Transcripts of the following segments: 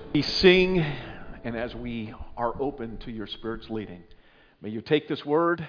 We sing, and as we are open to your Spirit's leading, may you take this word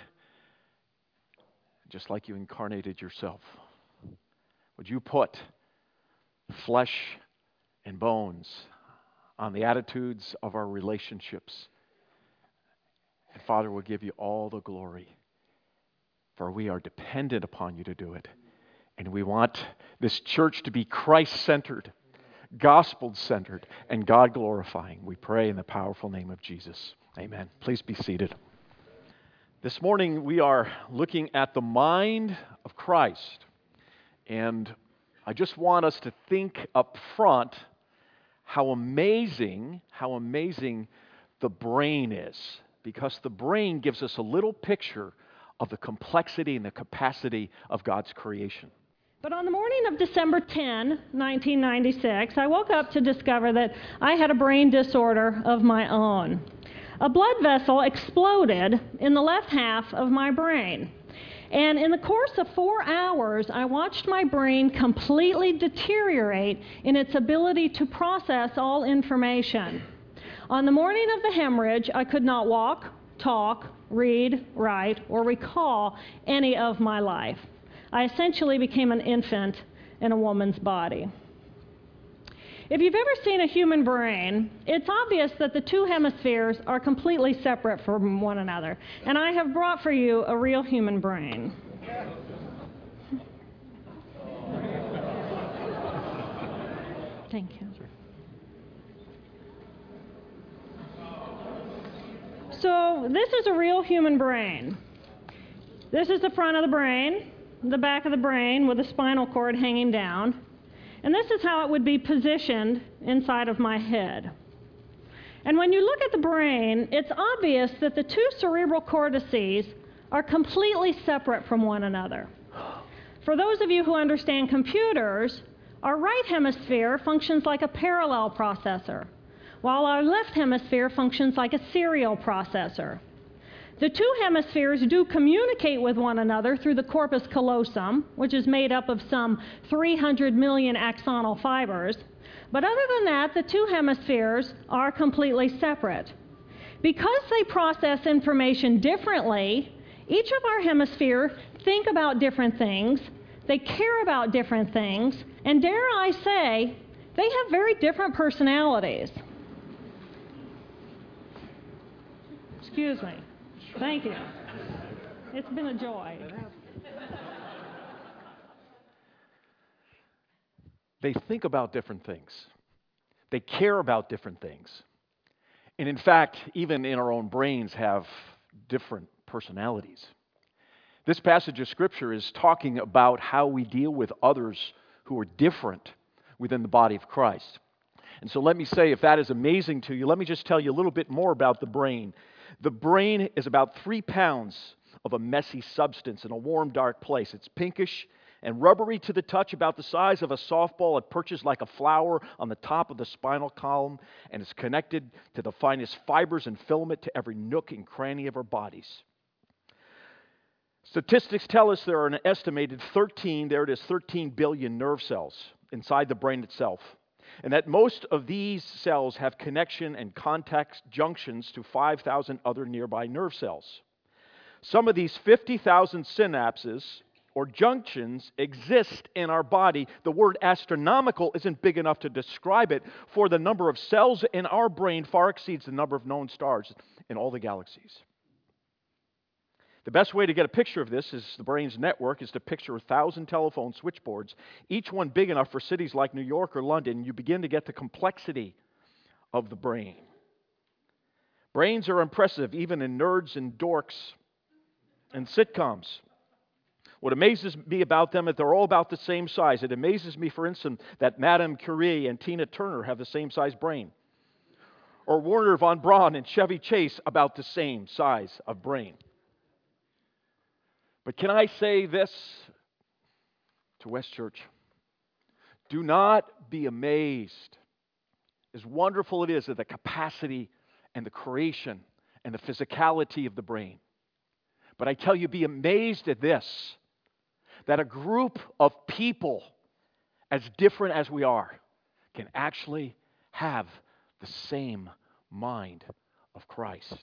just like you incarnated yourself. Would you put flesh and bones on the attitudes of our relationships? And Father, we'll give you all the glory, for we are dependent upon you to do it. And we want this church to be Christ-centered, gospel-centered, and God-glorifying. We pray in the powerful name of Jesus. Amen. Please be seated. This morning we are looking at the mind of Christ. And I just want us to think up front how amazing the brain is. Because the brain gives us a little picture of the complexity and the capacity of God's creation. But on the morning of December 10, 1996, I woke up to discover that I had a brain disorder of my own. A blood vessel exploded in the left half of my brain. And in the course of 4 hours, I watched my brain completely deteriorate in its ability to process all information. On the morning of the hemorrhage, I could not walk, talk, read, write, or recall any of my life. I essentially became an infant in a woman's body. If you've ever seen a human brain, it's obvious that the two hemispheres are completely separate from one another. And I have brought for you a real human brain. Thank you. So this is a real human brain. This is the front of the brain, the back of the brain with the spinal cord hanging down. And this is how it would be positioned inside of my head. And when you look at the brain, it's obvious that the two cerebral cortices are completely separate from one another. For those of you who understand computers, our right hemisphere functions like a parallel processor, while our left hemisphere functions like a serial processor. The two hemispheres do communicate with one another through the corpus callosum, which is made up of some 300 million axonal fibers. But other than that, the two hemispheres are completely separate. Because they process information differently, each of our hemispheres think about different things, they care about different things, and dare I say, they have very different personalities. Excuse me. Thank you. It's been a joy. They think about different things. They care about different things. And in fact, even in our own brains have different personalities. This passage of Scripture is talking about how we deal with others who are different within the body of Christ. And so let me say, if that is amazing to you, let me just tell you a little bit more about the brain. The brain is about 3 pounds of a messy substance in a warm, dark place. It's pinkish and rubbery to the touch, about the size of a softball. It perches like a flower on the top of the spinal column, and is connected to the finest fibers and filament to every nook and cranny of our bodies. Statistics tell us there are an estimated 13 billion nerve cells inside the brain itself. And that most of these cells have connection and contact junctions to 5,000 other nearby nerve cells. Some of these 50,000 synapses or junctions exist in our body. The word astronomical isn't big enough to describe it, for the number of cells in our brain far exceeds the number of known stars in all the galaxies. The best way to get a picture of this is the brain's network is to picture 1,000 telephone switchboards, each one big enough for cities like New York or London. You begin to get the complexity of the brain. Brains are impressive, even in nerds and dorks and sitcoms. What amazes me about them is they're all about the same size. It amazes me, for instance, that Madame Curie and Tina Turner have the same size brain. Or Werner von Braun and Chevy Chase about the same size of brain. But can I say this to West Church? Do not be amazed, as wonderful it is, at the capacity and the creation and the physicality of the brain. But I tell you, be amazed at this, that a group of people, as different as we are, can actually have the same mind of Christ.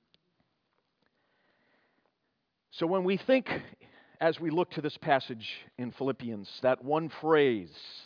So when we think, as we look to this passage in Philippians, that one phrase,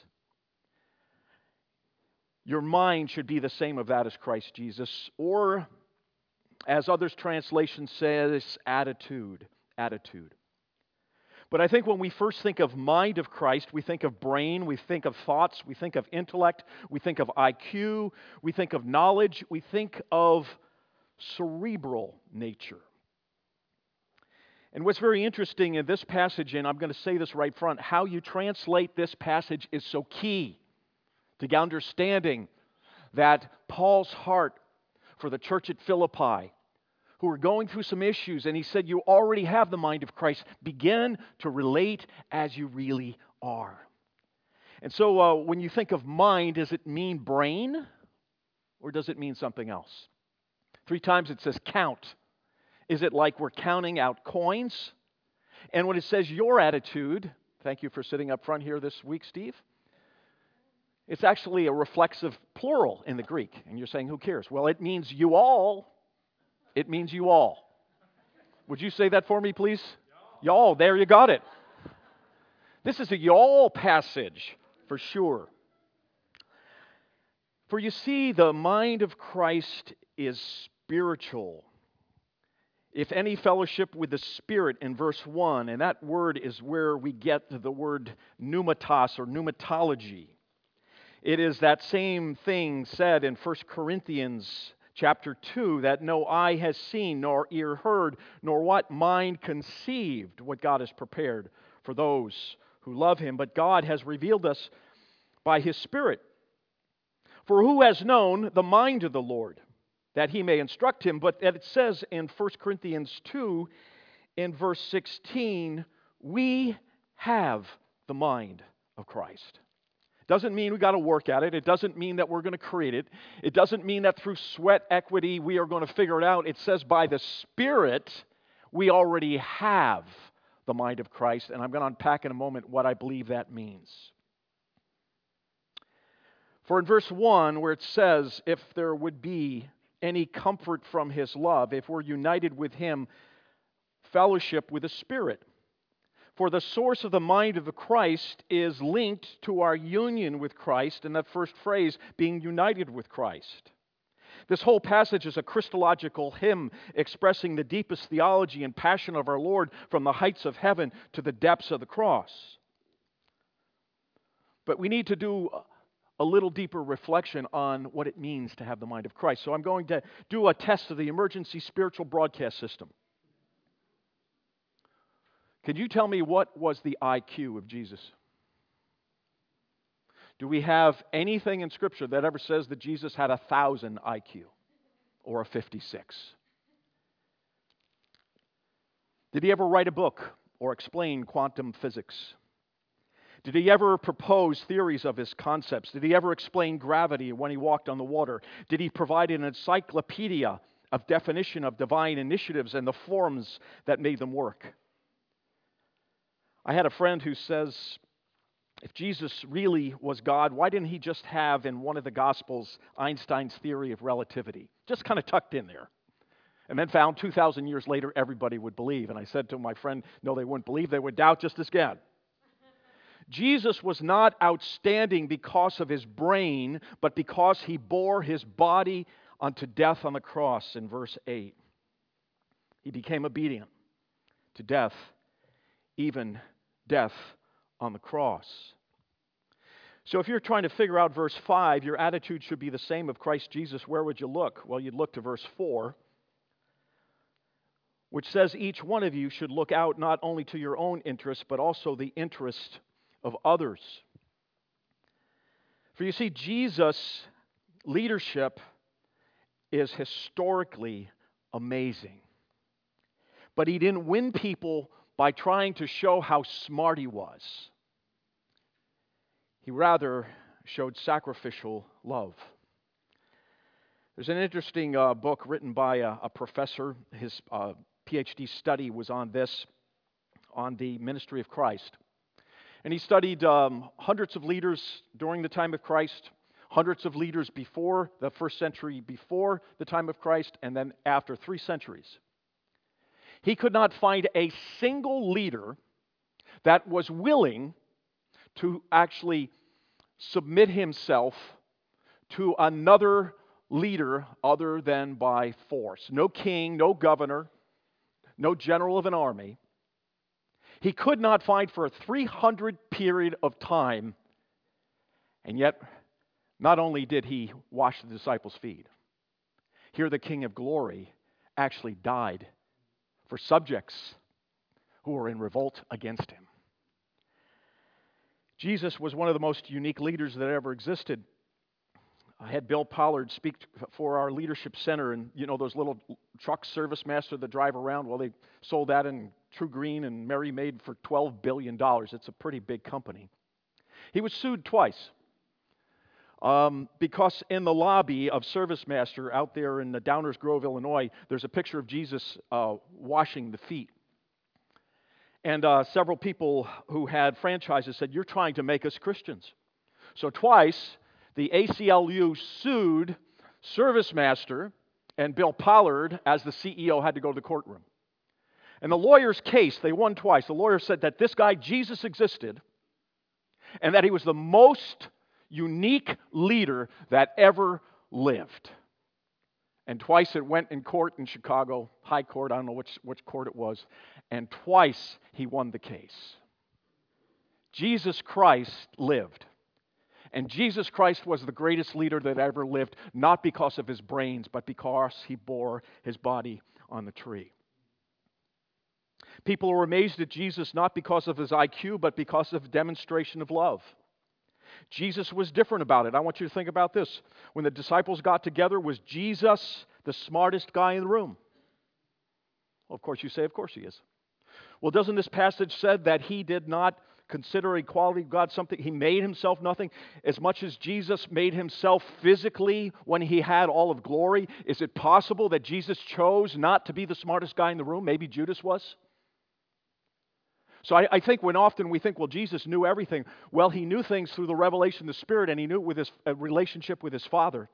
your mind should be the same of that as Christ Jesus, or as others' translation says, attitude. But I think when we first think of mind of Christ, we think of brain, we think of thoughts, we think of intellect, we think of IQ, we think of knowledge, we think of cerebral nature. And what's very interesting in this passage, and I'm going to say this right front, how you translate this passage is so key to understanding that Paul's heart for the church at Philippi, who were going through some issues, and he said, you already have the mind of Christ. Begin to relate as you really are. And so when you think of mind, does it mean brain, or does it mean something else? 3 times it says count. Is it like we're counting out coins? And when it says your attitude, thank you for sitting up front here this week, Steve, it's actually a reflexive plural in the Greek. And you're saying, who cares? Well, it means you all. It means you all. Would you say that for me, please? Y'all, there you got it. This is a y'all passage for sure. For you see, the mind of Christ is spiritual. If any fellowship with the Spirit in verse 1, and that word is where we get the word pneumatos or pneumatology. It is that same thing said in 1 Corinthians chapter 2, that no eye has seen, nor ear heard, nor what mind conceived what God has prepared for those who love Him. But God has revealed us by His Spirit. For who has known the mind of the Lord, that He may instruct him? But it says in 1 Corinthians 2, in verse 16, we have the mind of Christ. Doesn't mean we got to work at it. It doesn't mean that we're going to create it. It doesn't mean that through sweat equity we are going to figure it out. It says by the Spirit we already have the mind of Christ. And I'm going to unpack in a moment what I believe that means. For in verse 1, where it says, if there would be any comfort from His love, if we're united with Him, fellowship with the Spirit. For the source of the mind of the Christ is linked to our union with Christ, and that first phrase, being united with Christ. This whole passage is a Christological hymn expressing the deepest theology and passion of our Lord from the heights of heaven to the depths of the cross. But we need to do a little deeper reflection on what it means to have the mind of Christ. So I'm going to do a test of the emergency spiritual broadcast system. Can you tell me what was the IQ of Jesus? Do we have anything in Scripture that ever says that Jesus had 1,000 IQ or a 56? Did He ever write a book or explain quantum physics? Did He ever propose theories of His concepts? Did He ever explain gravity when He walked on the water? Did He provide an encyclopedia of definition of divine initiatives and the forms that made them work? I had a friend who says, if Jesus really was God, why didn't He just have in one of the Gospels Einstein's theory of relativity? Just kind of tucked in there. And then found 2,000 years later everybody would believe. And I said to my friend, no, they wouldn't believe. They would doubt just as again. Jesus was not outstanding because of His brain, but because He bore His body unto death on the cross in verse 8. He became obedient to death, even death on the cross. So if you're trying to figure out verse 5, your attitude should be the same of Christ Jesus. Where would you look? Well, you'd look to verse 4, which says each one of you should look out not only to your own interest, but also the interest of others. For you see, Jesus' leadership is historically amazing. But He didn't win people by trying to show how smart He was. He rather showed sacrificial love. There's an interesting book written by a professor. His PhD study was on this, on the ministry of Christ. And he studied hundreds of leaders during the time of Christ, Hundreds of leaders before the first century, before the time of Christ, and then after 3 centuries. He could not find a single leader that was willing to actually submit himself to another leader other than by force. No king, no governor, no general of an army. He could not find for a 300 period of time, and yet not only did he wash the disciples' feet, here the King of Glory actually died for subjects who were in revolt against him. Jesus was one of the most unique leaders that ever existed. I had Bill Pollard speak for our leadership center, and you know those little truck service master that drive around? Well, they sold that in True Green and Mary Maid for $12 billion. It's a pretty big company. He was sued twice because in the lobby of Service Master out there in Downers Grove, Illinois, there's a picture of Jesus washing the feet. And several people who had franchises said, "You're trying to make us Christians." So twice, the ACLU sued Service Master, and Bill Pollard, as the CEO, had to go to the courtroom. And the lawyer's case, they won twice. The lawyer said that this guy, Jesus, existed, and that he was the most unique leader that ever lived. And twice it went in court in Chicago, high court, I don't know which court it was, and twice he won the case. Jesus Christ lived. And Jesus Christ was the greatest leader that ever lived, not because of his brains, but because he bore his body on the tree. People were amazed at Jesus not because of his IQ, but because of demonstration of love. Jesus was different about it. I want you to think about this. When the disciples got together, was Jesus the smartest guy in the room? Well, of course you say, of course he is. Well, doesn't this passage say that he did not consider equality with God something? He made himself nothing. As much as Jesus made himself physically when he had all of glory, is it possible that Jesus chose not to be the smartest guy in the room? Maybe Judas was. So I think when often we think, well, Jesus knew everything. Well, he knew things through the revelation of the Spirit, and he knew it with his relationship with his Father.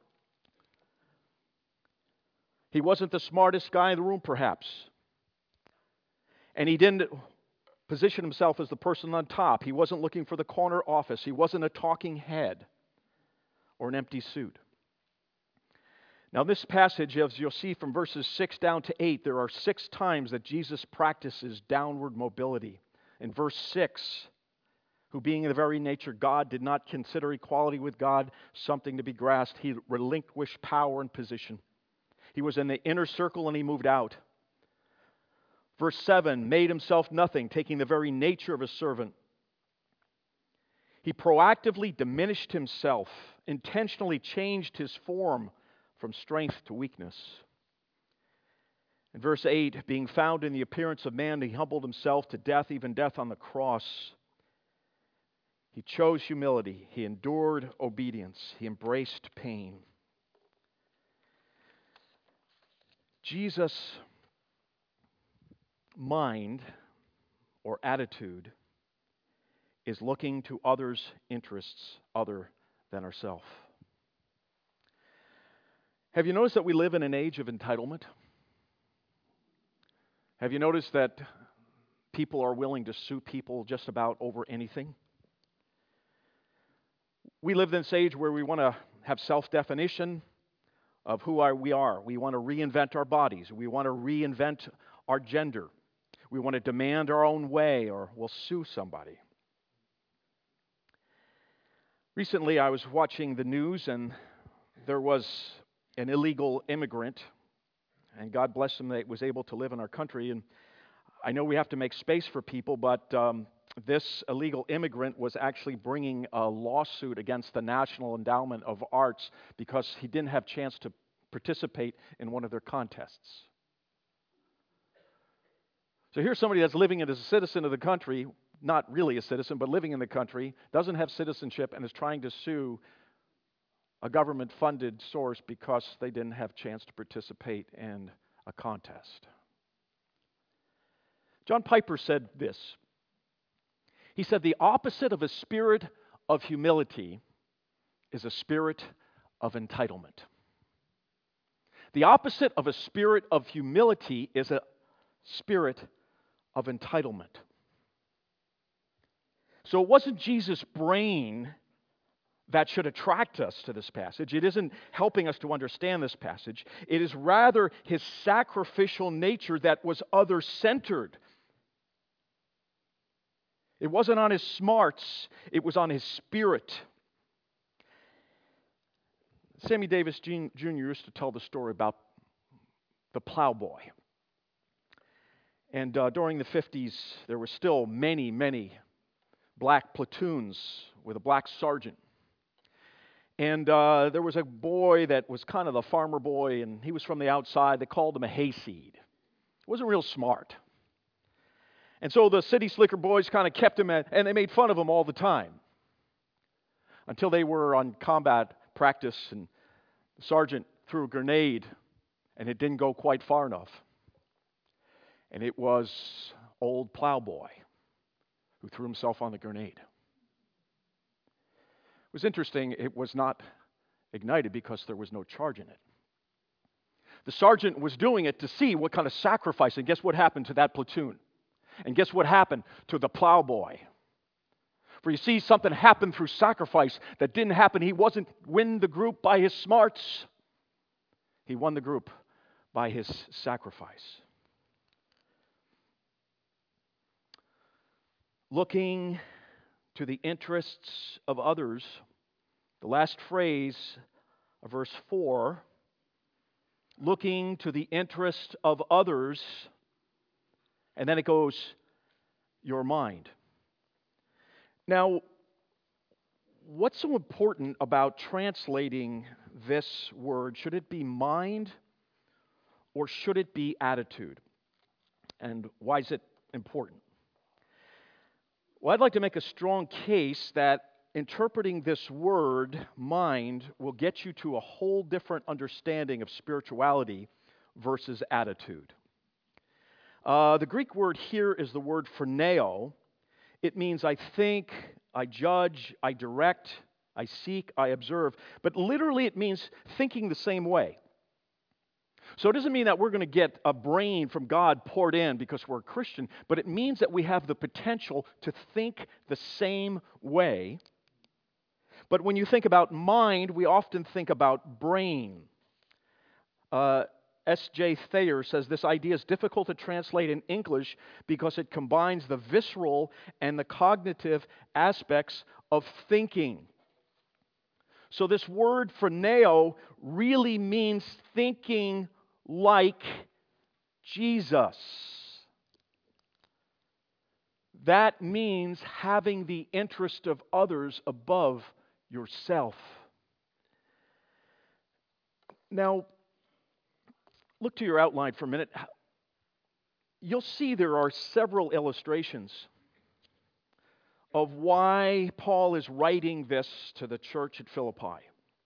He wasn't the smartest guy in the room, perhaps. And he didn't position himself as the person on top. He wasn't looking for the corner office. He wasn't a talking head or an empty suit. Now, this passage, as you'll see from verses 6 down to 8, there are 6 times that Jesus practices downward mobility. In verse 6, who being in the very nature God did not consider equality with God something to be grasped. He relinquished power and position. He was in the inner circle and he moved out. Verse 7, made himself nothing, taking the very nature of a servant. He proactively diminished himself, intentionally changed his form from strength to weakness. In verse 8, being found in the appearance of man, he humbled himself to death, even death on the cross. He chose humility. He endured obedience. He embraced pain. Jesus' mind or attitude is looking to others' interests other than ourselves. Have you noticed that we live in an age of entitlement? Have you noticed that people are willing to sue people just about over anything? We live in this age where we want to have self-definition of who we are. We want to reinvent our bodies. We want to reinvent our gender. We want to demand our own way, or we'll sue somebody. Recently, I was watching the news, and there was an illegal immigrant, and God bless him that he was able to live in our country. And I know we have to make space for people, but this illegal immigrant was actually bringing a lawsuit against the National Endowment of Arts because he didn't have a chance to participate in one of their contests. So here's somebody that's living as a citizen of the country, not really a citizen, but living in the country, doesn't have citizenship, and is trying to sue a government-funded source because they didn't have a chance to participate in a contest. John Piper said this. He said, the opposite of a spirit of humility is a spirit of entitlement. The opposite of a spirit of humility is a spirit of entitlement. So it wasn't Jesus' brain that should attract us to this passage. It isn't helping us to understand this passage. It is rather his sacrificial nature that was other-centered. It wasn't on his smarts, it was on his spirit. Sammy Davis Jr. used to tell the story about the plowboy. And during the 50s, there were still many black platoons with a black sergeant. And there was a boy that was kind of the farmer boy, and he was from the outside. They called him a hayseed. Wasn't real smart. And so the city slicker boys kind of kept him and they made fun of him all the time. Until they were on combat practice, and the sergeant threw a grenade, and it didn't go quite far enough. And it was old plowboy who threw himself on the grenade. It was interesting, it was not ignited because there was no charge in it. The sergeant was doing it to see what kind of sacrifice, and guess what happened to that platoon? And guess what happened to the plowboy? For you see, something happened through sacrifice that didn't happen. He wasn't win the group by his smarts. He won the group by his sacrifice. Looking to the interests of others, the last phrase of verse 4, looking to the interest of others, and then it goes, your mind. Now, what's so important about translating this word? Should it be mind or should it be attitude? And why is it important? Well, I'd like to make a strong case that interpreting this word, mind, will get you to a whole different understanding of spirituality versus attitude. The Greek word here is the word phroneo. It means I think, I judge, I direct, I seek, I observe. But literally it means thinking the same way. So it doesn't mean that we're going to get a brain from God poured in because we're a Christian, but it means that we have the potential to think the same way. But when you think about mind, we often think about brain. S.J. Thayer says this idea is difficult to translate in English because it combines the visceral and the cognitive aspects of thinking. So this word phroneo really means thinking like Jesus. That means having the interest of others above yourself. Now, look to your outline for a minute. You'll see there are several illustrations of why Paul is writing this to the church at Philippi.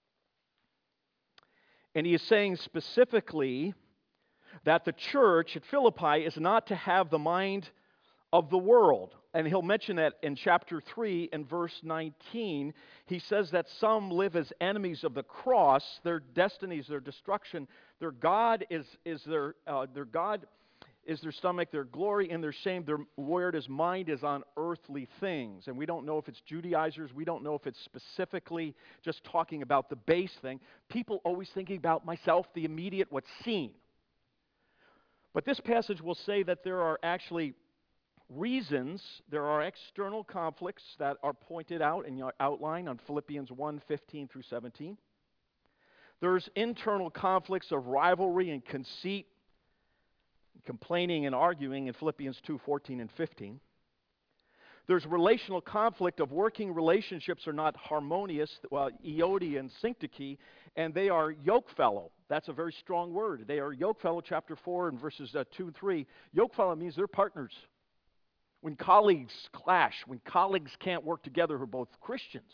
And he is saying specifically that the church at Philippi is not to have the mind of the world. And he'll mention that in chapter 3 and verse 19. He says that some live as enemies of the cross. Their destinies, their destruction, their God is their stomach, their glory and their shame. Their word, his mind is on earthly things. And we don't know if it's Judaizers. We don't know if it's specifically just talking about the base thing. People always thinking about myself, the immediate, what's seen. But this passage will say that there are actually reasons, there are external conflicts that are pointed out in your outline on Philippians 1:15 through 17. There's internal conflicts of rivalry and conceit, complaining and arguing in Philippians 2:14 and 15. There's relational conflict of working relationships are not harmonious, euodia and syntyche, and they are yokefellow. That's a very strong word. They are yokefellow, chapter 4 and verses 2 and 3. Yokefellow means they're partners. When colleagues clash, when colleagues can't work together who are both Christians.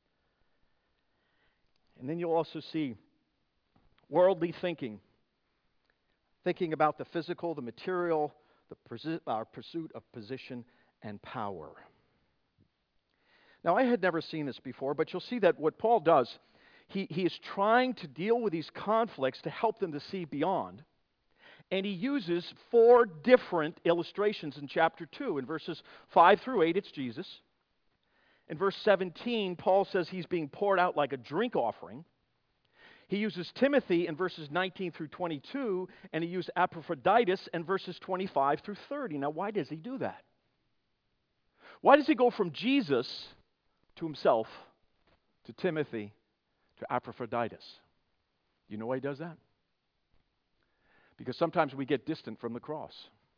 And then you'll also see worldly thinking. Thinking about the physical, the material, our pursuit of position and power. Now, I had never seen this before, but you'll see that what Paul does, he is trying to deal with these conflicts to help them to see beyond. And he uses 4 different illustrations in chapter 2. In verses 5 through 8, it's Jesus. In verse 17, Paul says he's being poured out like a drink offering. He uses Timothy in verses 19 through 22, and he used Epaphroditus in verses 25 through 30. Now, why does he do that? Why does he go from Jesus to himself, to Timothy, to Epaphroditus? You know why he does that? Because sometimes we get distant from the cross.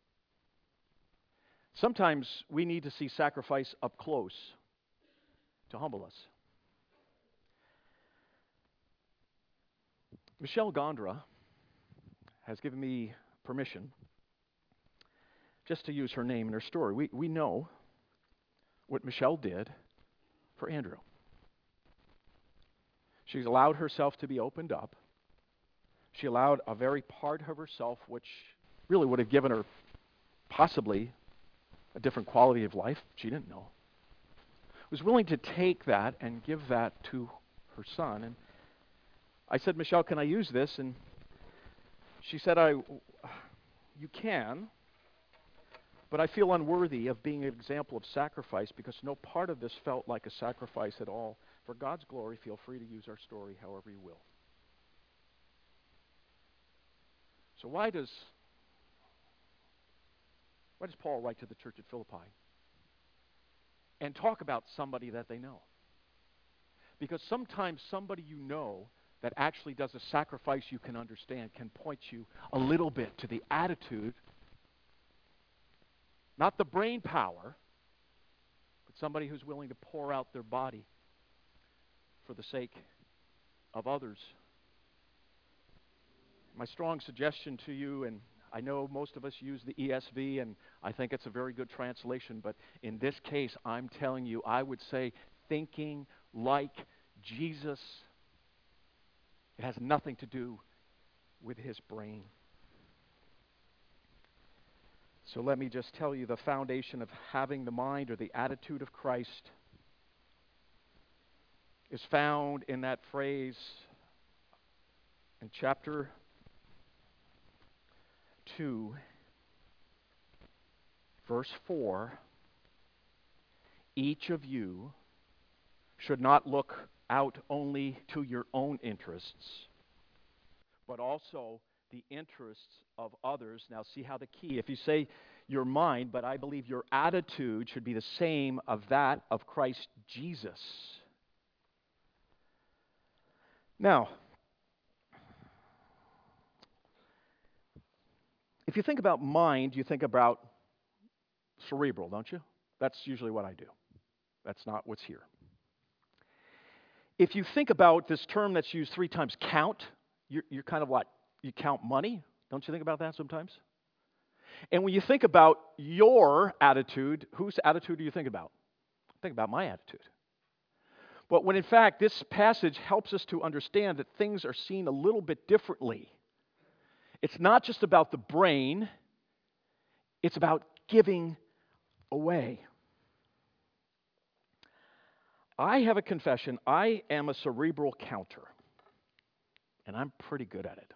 Sometimes we need to see sacrifice up close to humble us. Michelle Gondra has given me permission just to use her name and her story. We know what Michelle did for Andrew. She's allowed herself to be opened up. She allowed a very part of herself which really would have given her possibly a different quality of life. She didn't know. Was willing to take that and give that to her son. And I said, Michelle, can I use this? And she said, you can, but I feel unworthy of being an example of sacrifice because no part of this felt like a sacrifice at all. For God's glory, feel free to use our story however you will. So why does Paul write to the church at Philippi and talk about somebody that they know? Because sometimes somebody you know that actually does a sacrifice you can understand can point you a little bit to the attitude, not the brain power, but somebody who's willing to pour out their body for the sake of others. My strong suggestion to you, and I know most of us use the ESV, and I think it's a very good translation, but in this case, I'm telling you, I would say thinking like Jesus. It has nothing to do with his brain. So let me just tell you the foundation of having the mind or the attitude of Christ is found in that phrase in chapter 2, verse 4. Each of you should not look out only to your own interests, but also the interests of others. Now see how the key, if you say your mind, but I believe your attitude should be the same of that of Christ Jesus. Now, if you think about mind, you think about cerebral, don't you? That's usually what I do. That's not what's here. If you think about this term that's used 3 times, count, you're kind of like, you count money. Don't you think about that sometimes? And when you think about your attitude, whose attitude do you think about? Think about my attitude. But when in fact this passage helps us to understand that things are seen a little bit differently. It's not just about the brain, it's about giving away. I have a confession. I am a cerebral counter, and I'm pretty good at it.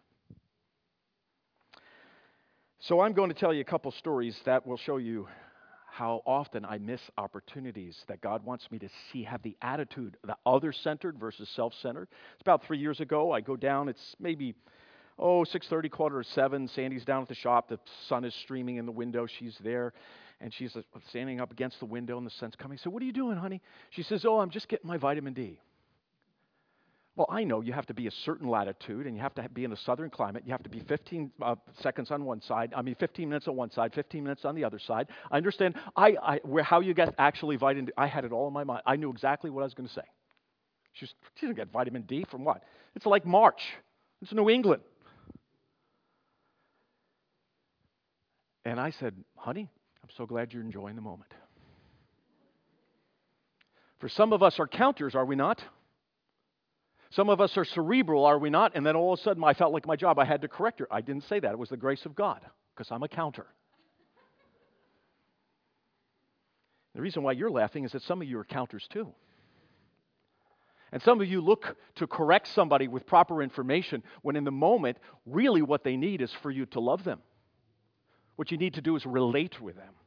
So I'm going to tell you a couple stories that will show you how often I miss opportunities that God wants me to see, have the attitude, the other-centered versus self-centered. It's about 3 years ago. I go down. It's maybe 6:30, 6:45. Sandy's down at the shop. The sun is streaming in the window. She's there. And she's standing up against the window and the sun's coming. So what are you doing, honey? She says, I'm just getting my vitamin D. Well, I know you have to be a certain latitude and you have to be in a southern climate. You have to be 15 seconds on one side. 15 minutes on one side, 15 minutes on the other side. I understand how you get actually vitamin D. I had it all in my mind. I knew exactly what I was going to say. She didn't get vitamin D from what? It's like March. It's New England. And I said, honey, I'm so glad you're enjoying the moment. For some of us are counters, are we not? Some of us are cerebral, are we not? And then all of a sudden I felt like my job, I had to correct her. I didn't say that. It was the grace of God, because I'm a counter. The reason why you're laughing is that some of you are counters too. And some of you look to correct somebody with proper information when in the moment, really what they need is for you to love them. What you need to do is relate with them.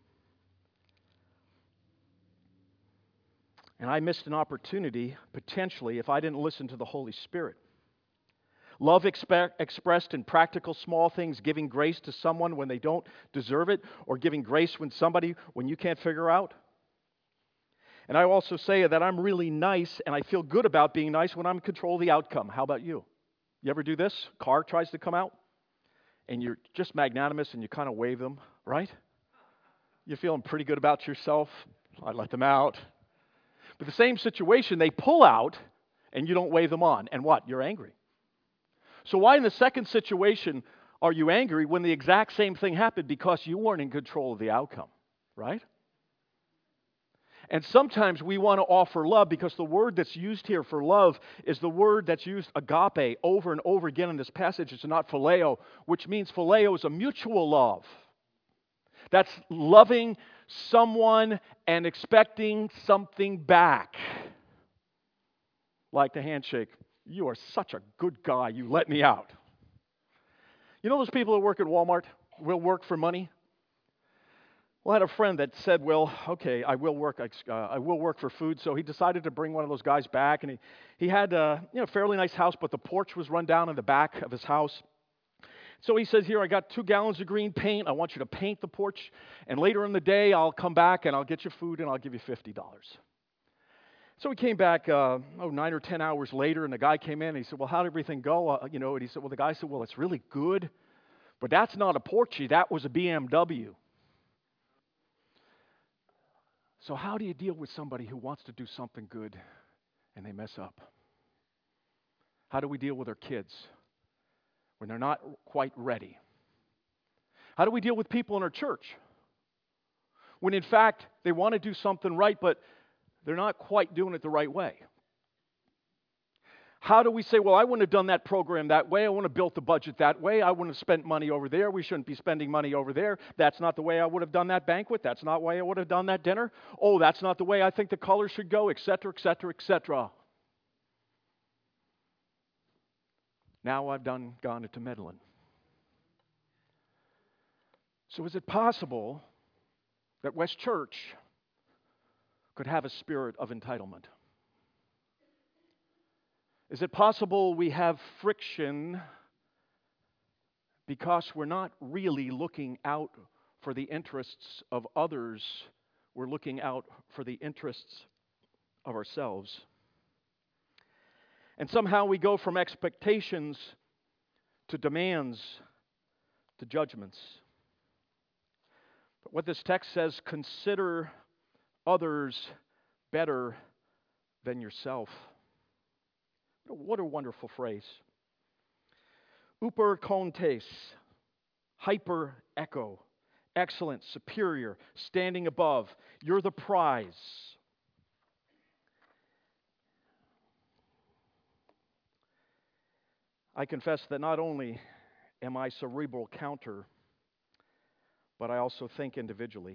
And I missed an opportunity, potentially, if I didn't listen to the Holy Spirit. Love expressed in practical small things, giving grace to someone when they don't deserve it, or giving grace when you can't figure out. And I also say that I'm really nice, and I feel good about being nice when I'm in control of the outcome. How about you? You ever do this? Car tries to come out, and you're just magnanimous, and you kind of wave them, right? You're feeling pretty good about yourself. I let them out. But the same situation, they pull out, and you don't wave them on. And what? You're angry. So why in the second situation are you angry when the exact same thing happened? Because you weren't in control of the outcome, right? And sometimes we want to offer love because the word that's used here for love is the word that's used, agape, over and over again in this passage. It's not phileo, which means phileo is a mutual love. That's loving someone and expecting something back. Like the handshake. You are such a good guy. You let me out. You know those people that work at Walmart will work for money? Well, I had a friend that said, well, okay, I will work for food. So he decided to bring one of those guys back. And he had a fairly nice house, but the porch was run down in the back of his house. So he says, here, I got 2 gallons of green paint. I want you to paint the porch. And later in the day, I'll come back and I'll get you food and I'll give you $50. So he came back 9 or 10 hours later, and the guy came in and he said, well, how did everything go? And he said, well, the guy said, well, it's really good, but that's not a Porsche. That was a BMW. So how do you deal with somebody who wants to do something good and they mess up? How do we deal with our kids when they're not quite ready? How do we deal with people in our church when, in fact, they want to do something right, but they're not quite doing it the right way? How do we say, well, I wouldn't have done that program that way. I wouldn't have built the budget that way. I wouldn't have spent money over there. We shouldn't be spending money over there. That's not the way I would have done that banquet. That's not the way I would have done that dinner. Oh, that's not the way I think the color should go, etc., etc., etc. Now I've gone into meddling. So is it possible that West Church could have a spirit of entitlement? Is it possible we have friction because we're not really looking out for the interests of others? We're looking out for the interests of ourselves. And somehow we go from expectations to demands to judgments. But what this text says, consider others better than yourself. What a wonderful phrase. Uper kontes, hyper echo, excellent, superior, standing above. You're the prize. I confess that not only am I cerebral counter, but I also think individually.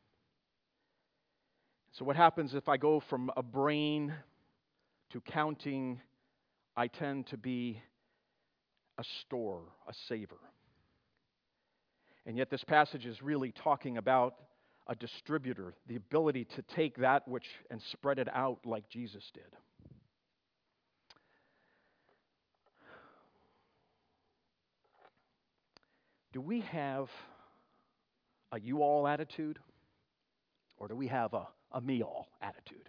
So what happens if I go from a brain to counting? I tend to be a store, a saver. And yet this passage is really talking about a distributor, the ability to take that which and spread it out like Jesus did. Do we have a you-all attitude, or do we have a me-all attitude?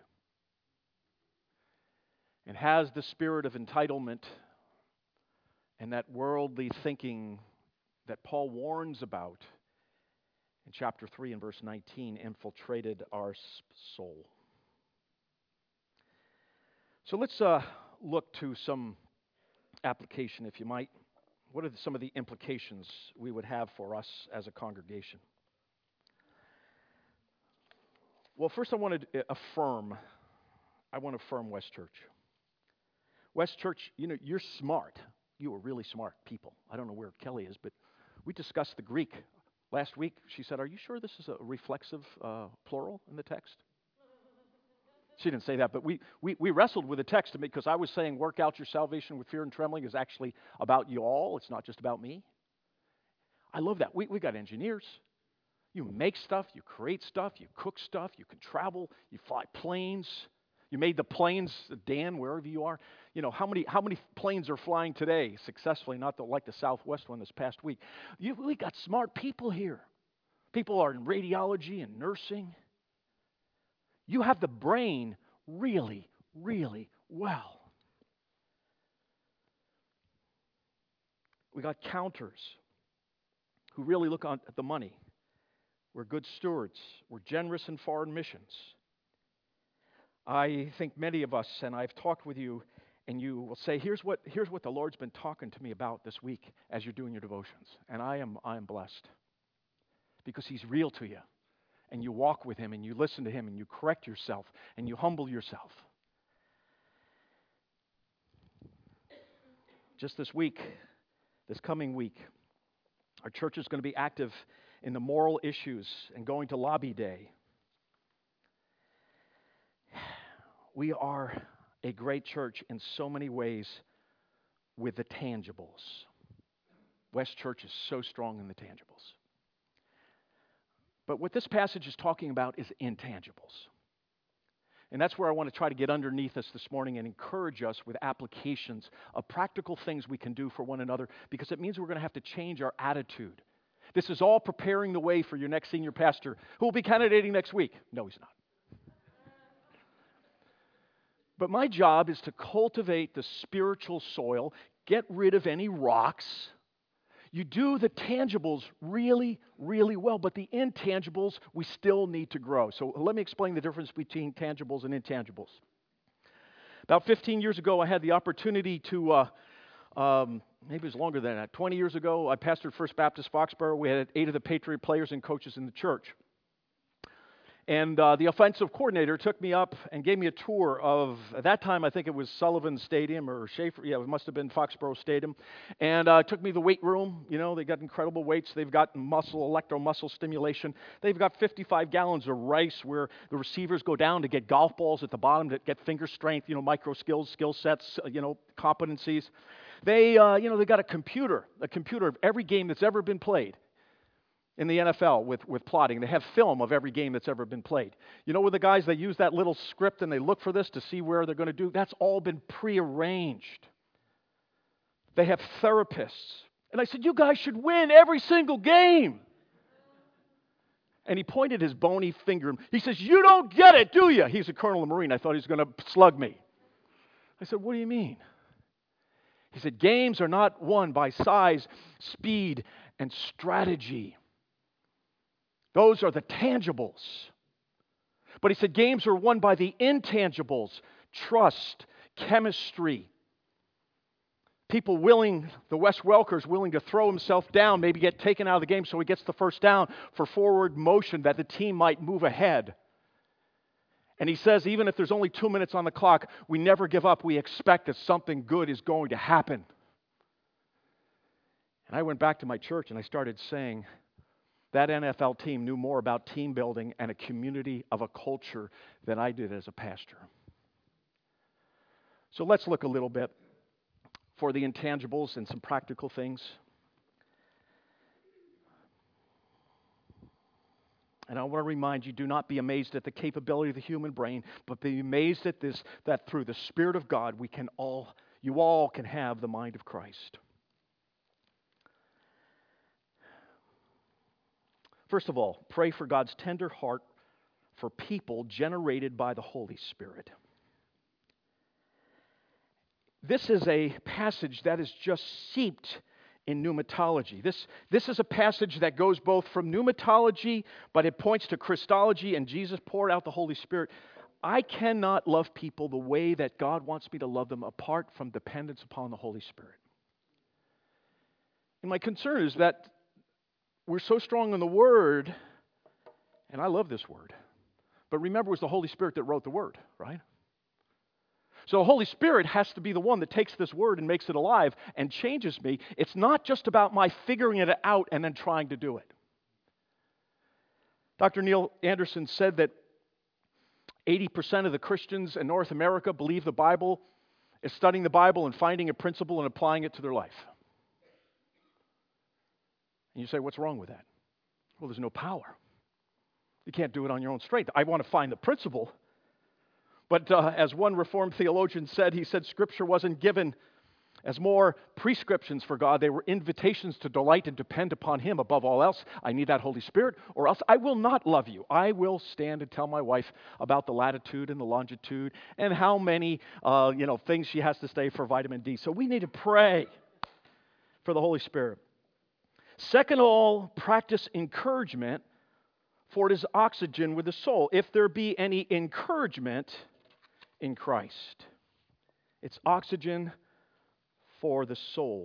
And has the spirit of entitlement and that worldly thinking that Paul warns about in chapter 3 and verse 19 infiltrated our soul? So let's look to some application, if you might. What are some of the implications we would have for us as a congregation? Well, first I want to affirm West Church. West Church, you're smart. You are really smart people. I don't know where Kelly is, but we discussed the Greek last week. She said, are you sure this is a reflexive plural in the text? She didn't say that, but we wrestled with the text because I was saying work out your salvation with fear and trembling is actually about you all. It's not just about me. I love that. We got engineers. You make stuff, you create stuff, you cook stuff, you can travel, you fly planes. You made the planes, Dan, wherever you are. You know, how many planes are flying today successfully, not like the Southwest one this past week. We got smart people here. People are in radiology and nursing. You have the brain really, really well. We got counters who really look at the money. We're good stewards. We're generous in foreign missions. I think many of us, and I've talked with you, and you will say, here's what the Lord's been talking to me about this week as you're doing your devotions. And I am blessed. Because He's real to you. And you walk with Him, and you listen to Him, and you correct yourself, and you humble yourself. Just this coming week, our church is going to be active in the moral issues and going to lobby day. We are a great church in so many ways with the tangibles. West Church is so strong in the tangibles. But what this passage is talking about is intangibles. And that's where I want to try to get underneath us this morning and encourage us with applications of practical things we can do for one another, because it means we're going to have to change our attitude. This is all preparing the way for your next senior pastor, who will be candidating next week. No, he's not. But my job is to cultivate the spiritual soil, get rid of any rocks. You do the tangibles really, really well, but the intangibles, we still need to grow. So let me explain the difference between tangibles and intangibles. About 15 years ago, I had the opportunity to, maybe it was longer than that, 20 years ago, I pastored First Baptist Foxborough. We had 8 of the Patriot players and coaches in the church. And the offensive coordinator took me up and gave me a tour of, at that time, I think it was Sullivan Stadium or Schaefer. Yeah, it must have been Foxborough Stadium. And took me to the weight room. You know, they got incredible weights. They've got electromuscle stimulation. They've got 55 gallons of rice where the receivers go down to get golf balls at the bottom to get finger strength, micro skills, skill sets, competencies. They got a computer of every game that's ever been played in the NFL with plotting. They have film of every game that's ever been played. With the guys, they use that little script and they look for this to see where they're going to do. That's all been prearranged. They have therapists. And I said, you guys should win every single game. And he pointed his bony finger. He says, you don't get it, do you? He's a colonel of the Marine. I thought he was going to slug me. I said, what do you mean? He said, games are not won by size, speed, and strategy. Those are the tangibles. But he said games are won by the intangibles. Trust, chemistry. People the Wes Welker's willing to throw himself down, maybe get taken out of the game so he gets the first down for forward motion that the team might move ahead. And he says even if there's only 2 minutes on the clock, we never give up. We expect that something good is going to happen. And I went back to my church and I started saying, that NFL team knew more about team building and a community of a culture than I did as a pastor. So let's look a little bit for the intangibles and some practical things. And I want to remind you, do not be amazed at the capability of the human brain, but be amazed at this, that through the Spirit of God, you all can have the mind of Christ. First of all, pray for God's tender heart for people generated by the Holy Spirit. This is a passage that is just seeped in pneumatology. This is a passage that goes both from pneumatology, but it points to Christology, and Jesus poured out the Holy Spirit. I cannot love people the way that God wants me to love them apart from dependence upon the Holy Spirit. And my concern is that we're so strong in the Word, and I love this Word. But remember, it was the Holy Spirit that wrote the Word, right? So the Holy Spirit has to be the one that takes this Word and makes it alive and changes me. It's not just about my figuring it out and then trying to do it. Dr. Neil Anderson said that 80% of the Christians in North America believe the Bible is studying the Bible and finding a principle and applying it to their life. And you say, what's wrong with that? Well, there's no power. You can't do it on your own strength. I want to find the principle. But as one Reformed theologian said, he said Scripture wasn't given as more prescriptions for God. They were invitations to delight and depend upon Him above all else. I need that Holy Spirit, or else I will not love you. I will stand and tell my wife about the latitude and the longitude and how many things she has to stay for vitamin D. So we need to pray for the Holy Spirit. Second of all, practice encouragement, for it is oxygen with the soul. If there be any encouragement in Christ, it's oxygen for the soul.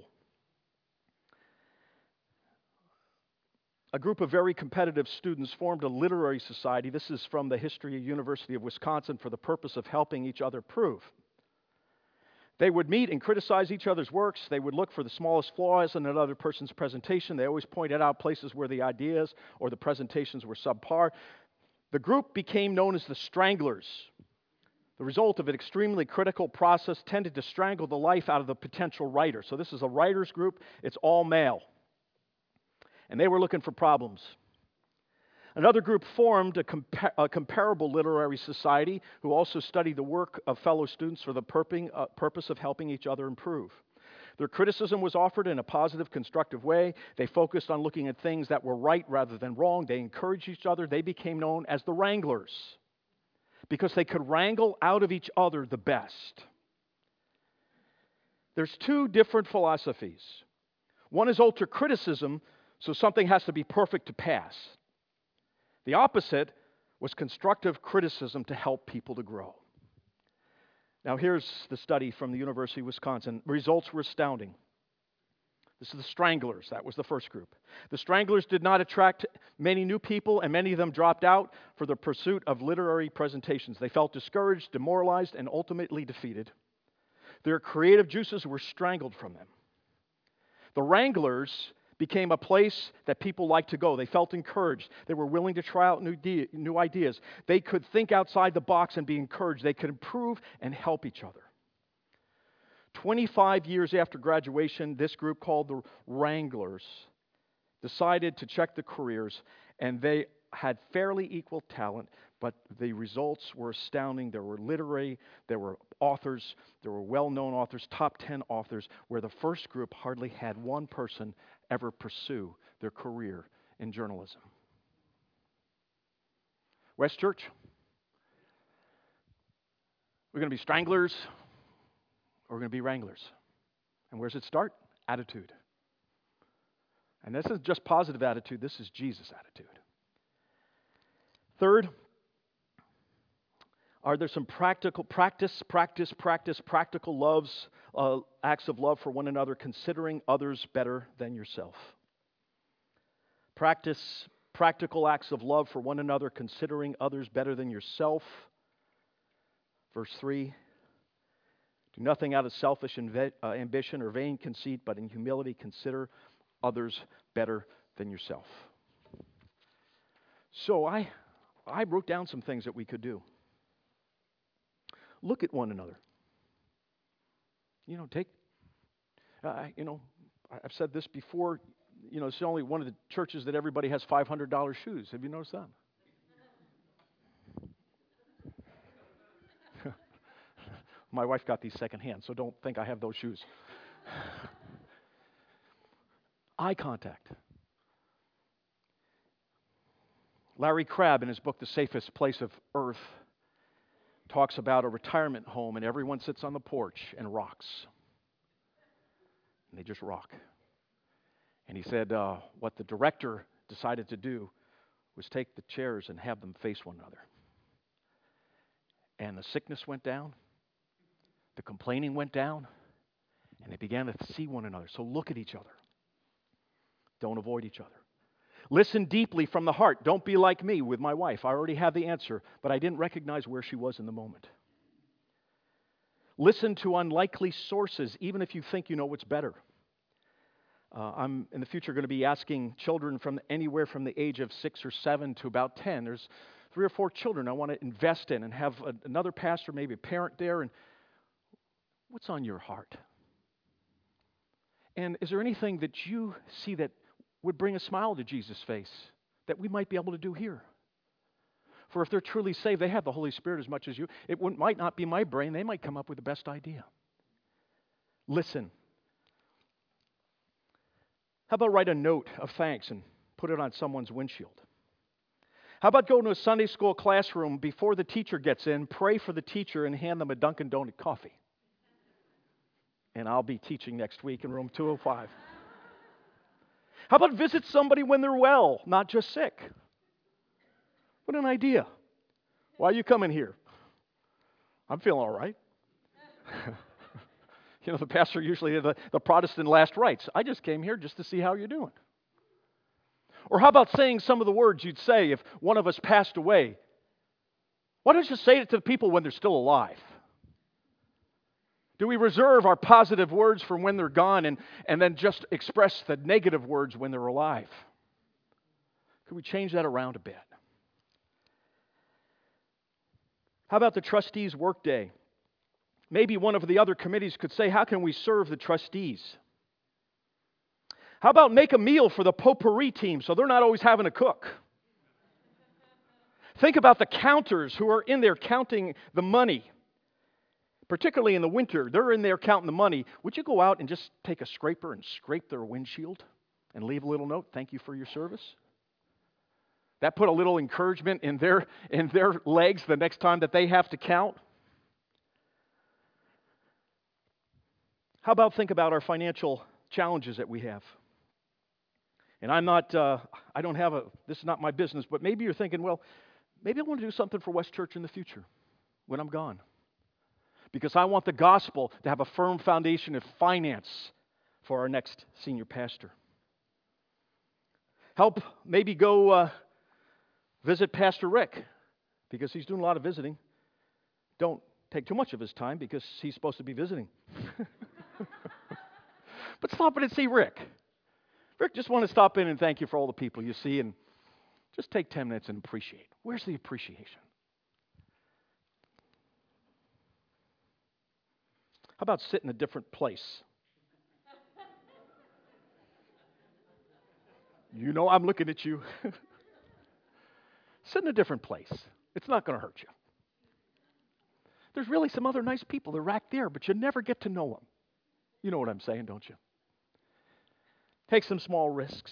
A group of very competitive students formed a literary society. This is from the History University of Wisconsin, for the purpose of helping each other prove. They would meet and criticize each other's works. They would look for the smallest flaws in another person's presentation. They always pointed out places where the ideas or the presentations were subpar. The group became known as the Stranglers. The result of an extremely critical process tended to strangle the life out of the potential writer. So this is a writers group. It's all male. And they were looking for problems. Another group formed a comparable literary society who also studied the work of fellow students for the purpose of helping each other improve. Their criticism was offered in a positive, constructive way. They focused on looking at things that were right rather than wrong. They encouraged each other. They became known as the Wranglers, because they could wrangle out of each other the best. There's two different philosophies. One is ultra-criticism, so something has to be perfect to pass. The opposite was constructive criticism to help people to grow. Now here's the study from the University of Wisconsin. Results were astounding. This is the Stranglers. That was the first group. The Stranglers did not attract many new people, and many of them dropped out for the pursuit of literary presentations. They felt discouraged, demoralized, and ultimately defeated. Their creative juices were strangled from them. The Wranglers became a place that people liked to go. They felt encouraged. They were willing to try out new ideas. They could think outside the box and be encouraged. They could improve and help each other. 25 years after graduation, this group called the Wranglers decided to check the careers, and they had fairly equal talent, but the results were astounding. There were authors, there were well-known authors, top 10 authors, where the first group hardly had one person ever pursue their career in journalism. West Church, we're going to be Stranglers, or we're going to be Wranglers. And where does it start? Attitude. And this isn't just positive attitude, this is Jesus' attitude. Third, are there some practical loves, acts of love for one another, considering others better than yourself? Practice practical acts of love for one another, considering others better than yourself. Verse 3, do nothing out of selfish ambition or vain conceit, but in humility consider others better than yourself. So I wrote down some things that we could do. Look at one another. I've said this before, it's only one of the churches that everybody has $500 shoes. Have you noticed that? My wife got these secondhand, so don't think I have those shoes. Eye contact. Larry Crabb, in his book, The Safest Place of Earth, talks about a retirement home, and everyone sits on the porch and rocks. And they just rock. And he said what the director decided to do was take the chairs and have them face one another. And the sickness went down, the complaining went down, and they began to see one another. So look at each other. Don't avoid each other. Listen deeply from the heart. Don't be like me with my wife. I already have the answer, but I didn't recognize where she was in the moment. Listen to unlikely sources, even if you think you know what's better. I'm in the future going to be asking children from anywhere from the age of 6 or 7 to about 10. There's 3 or 4 children I want to invest in and have another pastor, maybe a parent there. And what's on your heart? And is there anything that you see that would bring a smile to Jesus' face that we might be able to do here? For if they're truly saved, they have the Holy Spirit as much as you. It might not be my brain. They might come up with the best idea. Listen. How about write a note of thanks and put it on someone's windshield? How about go to a Sunday school classroom before the teacher gets in, pray for the teacher, and hand them a Dunkin' Donut coffee? And I'll be teaching next week in room 205. How about visit somebody when they're well, not just sick? What an idea. Why are you coming here? I'm feeling all right. You know, the pastor usually the Protestant last rites. I just came here just to see how you're doing. Or how about saying some of the words you'd say if one of us passed away? Why don't you say it to the people when they're still alive? Do we reserve our positive words for when they're gone and then just express the negative words when they're alive? Could we change that around a bit? How about the trustees' workday? Maybe one of the other committees could say, how can we serve the trustees? How about make a meal for the potpourri team so they're not always having to cook? Think about the counters who are in there counting the money. Particularly in the winter, they're in there counting the money. Would you go out and just take a scraper and scrape their windshield and leave a little note, thank you for your service? That put a little encouragement in their legs the next time that they have to count. How about think about our financial challenges that we have? And this is not my business, but maybe you're thinking, well, maybe I want to do something for West Church in the future when I'm gone. Because I want the gospel to have a firm foundation of finance for our next senior pastor. Help maybe go visit Pastor Rick, because he's doing a lot of visiting. Don't take too much of his time, because he's supposed to be visiting. But stop in and see Rick. Rick, just want to stop in and thank you for all the people you see, and just take 10 minutes and appreciate. Where's the appreciation? How about sit in a different place? You know I'm looking at you. Sit in a different place. It's not going to hurt you. There's really some other nice people that are right there, but you never get to know them. You know what I'm saying, don't you? Take some small risks.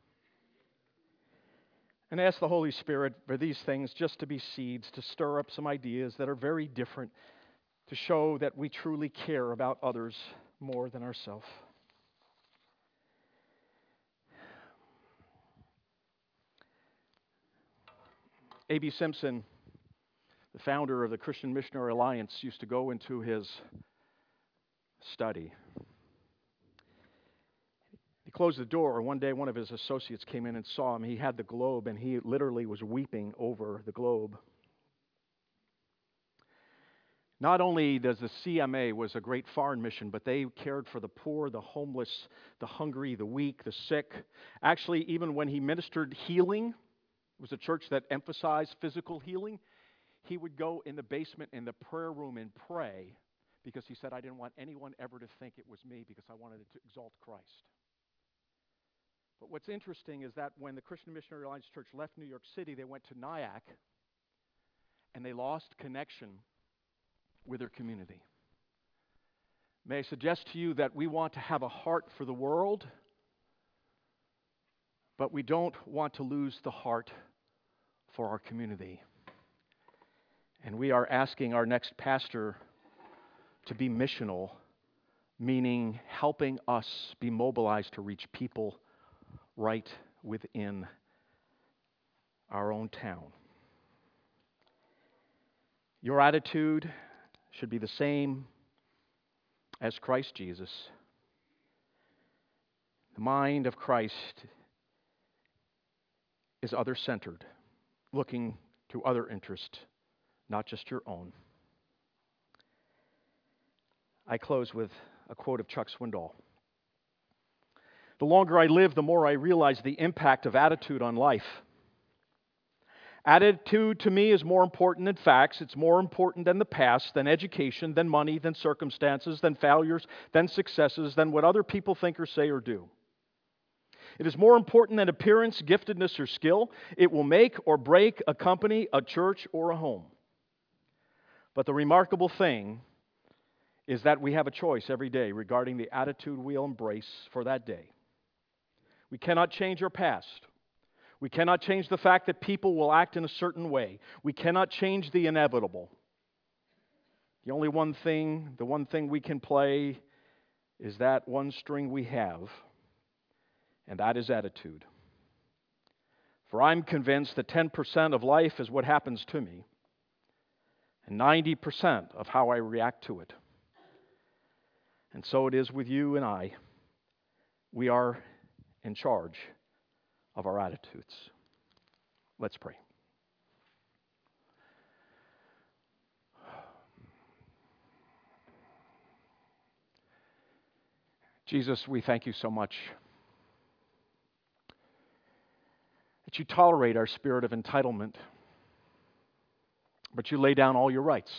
And ask the Holy Spirit for these things just to be seeds, to stir up some ideas that are very different, to show that we truly care about others more than ourselves. A.B. Simpson, the founder of the Christian Missionary Alliance, used to go into his study. He closed the door, and one day one of his associates came in and saw him. He had the globe, and he literally was weeping over the globe. Not only does the CMA was a great foreign mission, but they cared for the poor, the homeless, the hungry, the weak, the sick. Actually, even when he ministered healing, it was a church that emphasized physical healing, he would go in the basement in the prayer room and pray, because he said, I didn't want anyone ever to think it was me, because I wanted to exalt Christ. But what's interesting is that when the Christian Missionary Alliance Church left New York City, they went to Nyack, and they lost connection with their community. May I suggest to you that we want to have a heart for the world, but we don't want to lose the heart for our community. And we are asking our next pastor to be missional, meaning helping us be mobilized to reach people right within our own town. Your attitude should be the same as Christ Jesus. The mind of Christ is other-centered, looking to other interest, not just your own. I close with a quote of Chuck Swindoll. The longer I live, the more I realize the impact of attitude on life. Attitude to me is more important than facts. It's more important than the past, than education, than money, than circumstances, than failures, than successes, than what other people think or say or do. It is more important than appearance, giftedness, or skill. It will make or break a company, a church, or a home. But the remarkable thing is that we have a choice every day regarding the attitude we'll embrace for that day. We cannot change our past. We cannot change the fact that people will act in a certain way. We cannot change the inevitable. The one thing we can play is that one string we have, and that is attitude. For I'm convinced that 10% of life is what happens to me, and 90% of how I react to it. And so it is with you and I. We are in charge of our attitudes. Let's pray. Jesus, we thank you so much that you tolerate our spirit of entitlement, but you lay down all your rights.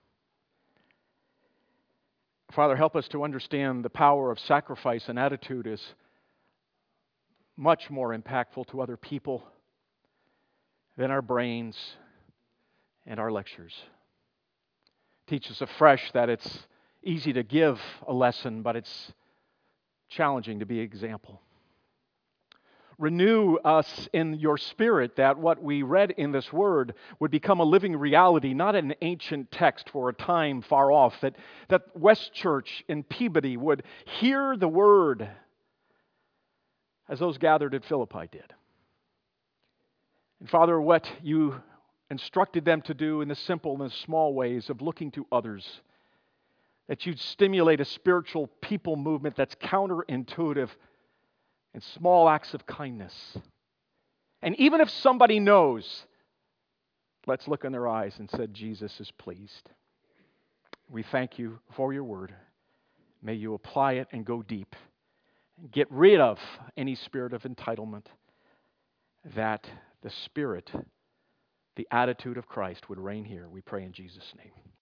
Father, help us to understand the power of sacrifice and attitude is much more impactful to other people than our brains and our lectures. Teach us afresh that it's easy to give a lesson, but it's challenging to be an example. Renew us in your spirit that what we read in this word would become a living reality, not an ancient text for a time far off, that West Church in Peabody would hear the word as those gathered at Philippi did. And Father, what you instructed them to do in the simple and the small ways of looking to others, that you'd stimulate a spiritual people movement that's counterintuitive and small acts of kindness. And even if somebody knows, let's look in their eyes and say, Jesus is pleased. We thank you for your word. May you apply it and go deep. And get rid of any spirit of entitlement, that the spirit, the attitude of Christ would reign here. We pray in Jesus' name.